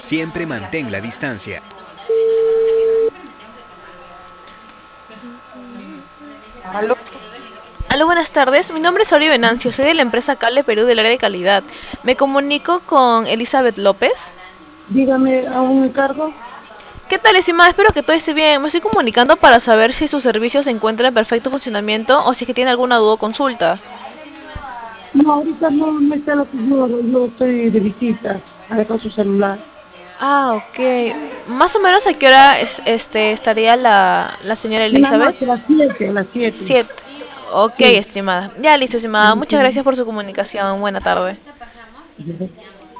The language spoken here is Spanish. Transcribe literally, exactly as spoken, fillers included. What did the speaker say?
Siempre mantén la distancia. Aló, Aló, buenas tardes. Mi nombre es Ori Venancio, soy de la empresa Cable Perú del área de calidad. Me comunico con Elizabeth López. dígame a un encargo. ¿Qué tal, estimada? Espero que todo esté bien. Me estoy comunicando para saber si su servicio se encuentra en perfecto funcionamiento o si es que tiene alguna duda o consulta. No, ahorita no, no está la señora, yo estoy de visita. Ha dejado su celular. Ah, ok. Más o menos a qué hora es, este, estaría la, la señora En la Elizabeth. noche, a las siete, a las siete. Siete. Ok, Sí. estimada. Ya listo, estimada. Muchas gracias por su comunicación. Buena tarde. Sí.